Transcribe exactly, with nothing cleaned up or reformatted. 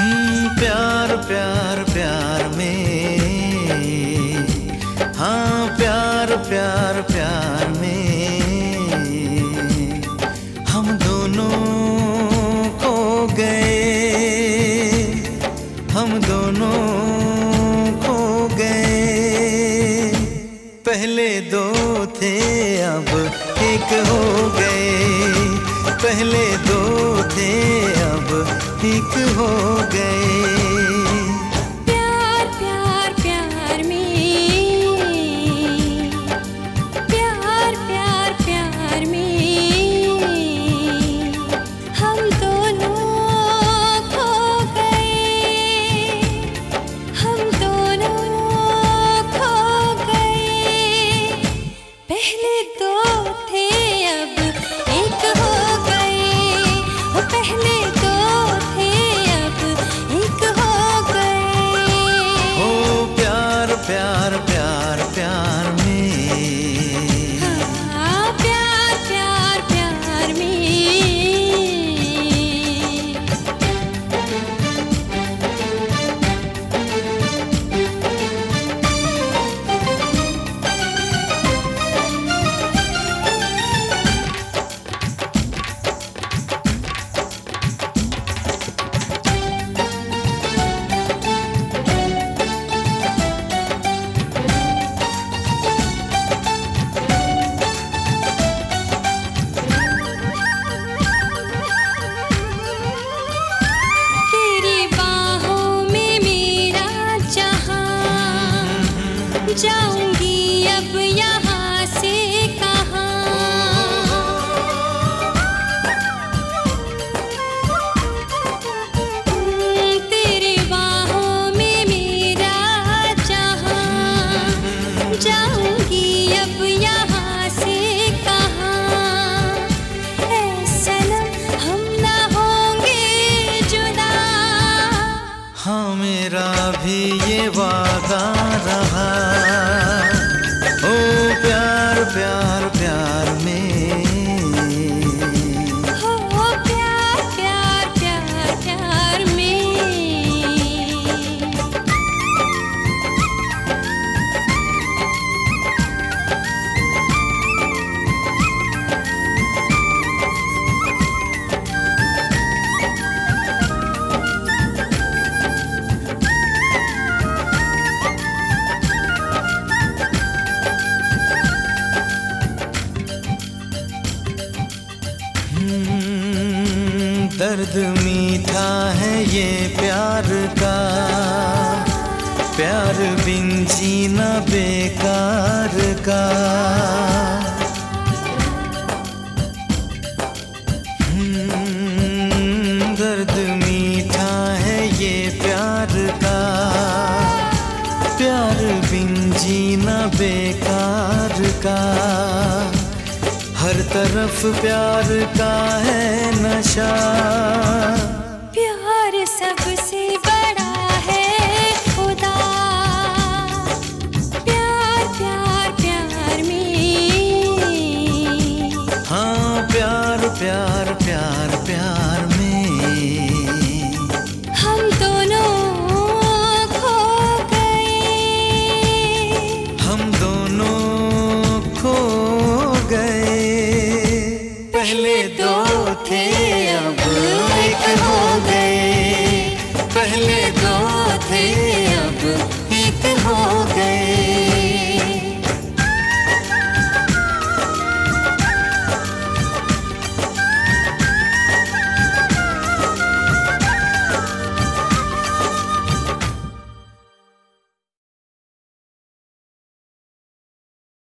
हम्म, प्यार प्यार प्यार में, हाँ प्यार प्यार प्यार में हम दोनों खो गए, हम दोनों खो गए। पहले दो थे अब एक हो गए, पहले दो थे अब एक हो गए। प्यार प्यार प्यार में, प्यार प्यार प्यार में हम दोनों खो गए, हम दोनों खो गए। पहले दो थे अब एक हो गए, पहले दो थे अब एक हो गए। हो प्यार प्यार प्यार प्यार में, हाँ प्यार प्यार प्यार में। तेरी बाहों में मेरा जहां, जाऊंगी अब यहाँ से कहाँ। तेरी बाहों में मेरा जहां, जाऊंगी अब यहाँ से कहाँ। ऐ सनम हम ना होंगे जुदा, हाँ मेरा भी ये वादा रहा। ओ प्यार प्यार प्यार में, हो प्यार प्यार प्यार प्यार में। हम्म, दर्द मीठा है ये प्यार का, प्यार बिन जीना बेकार का। हम्म, दर्द मीठा है ये प्यार का, प्यार बिन जीना बेकार का। हर तरफ प्यार का है नशा, प्यार सबसे बड़ा है खुदा। प्यार प्यार प्यार में, हाँ प्यार प्यार प्यार प्यार में हम दोनों खो गए, हम दोनों खो गए। पहले दो